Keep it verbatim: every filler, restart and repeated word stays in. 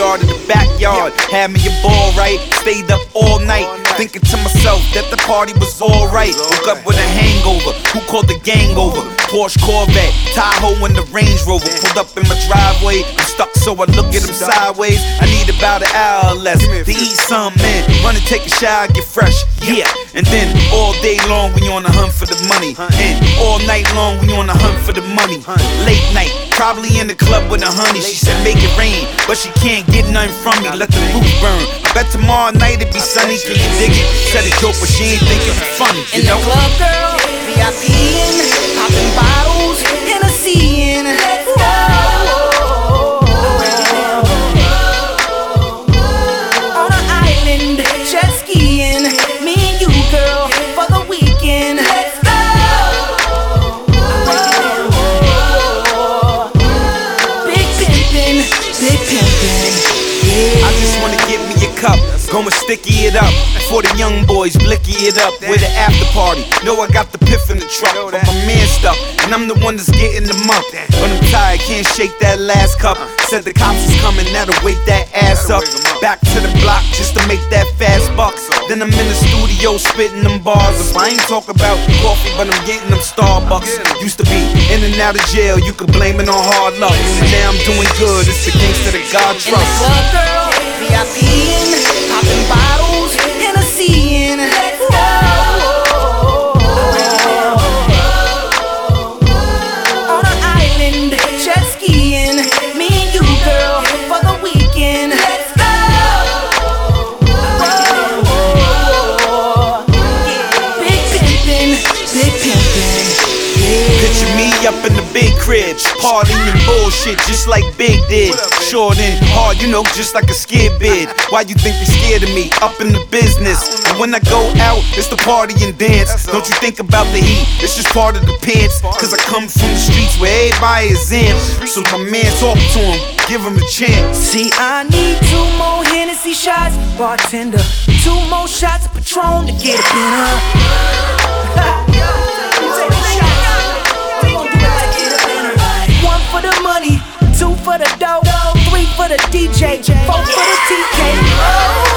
schoolyard in the backyard. Had me a ball right, stayed up all night, thinking to myself that the party was alright. Woke up with a hangover, who called the gang over? Porsche Corvette, Tahoe and the Range Rover. Pulled up in my driveway, I'm stuck so I look at him sideways. I need about an hour less to eat something, man. Run and take a shower, get fresh, yeah. And then all day long we on the hunt for the money, and all night long we on the hunt for the money. Late night, probably in the club with a honey. She said make it rain, but she can't get nothing from me. Let the roof burn. I bet tomorrow night it be sunny. Can you dig it? Said a joke, but she ain't thinking it's funny. In the club, girl, V I P in, popping bottles, Hennessy in. Let's go. On an island, jet skiing, me and you, girl, for the weekend. Let's go. Big pimpin', big pimpin', yeah. I just wanna get me a cup, gonna sticky it up for the young boys, blicky it up with the after party. Know I got the piff in the truck, but my man stuck, and I'm the one that's getting them up. But I'm tired, can't shake that last cup. Said the cops is coming, that'll wake that ass up. Back to the block just to make that fast buck. Then I'm in the studio spitting them bars. If I ain't talk about coffee, but I'm getting them Starbucks. Used to be in and out of jail, you could blame it on hard luck. And now I'm doing good, it's the gangsta that God In the trusts. club, girl, V I P in, popping bottles, Hennessy in. Let's go. On an island, jet skiing, me and you, girl, for the weekend. Let's go. Big pimpin', big pimpin', yeah. Picture me up in the big crib, partying and bullshit just like Big did. Short and hard, you know, just like a skid bid. Why you think they scared of me? Up in the business. And when I go out, it's the party and dance. Don't you think about the heat, it's just part of the pants. Cause I come from the streets where everybody is in. So my man, talk to him, give him a chance. See, I need two more Hennessy shots, bartender. Two more shots of Patron to get up in her. One for the money, two for the dough, three for the D J, four for the T K.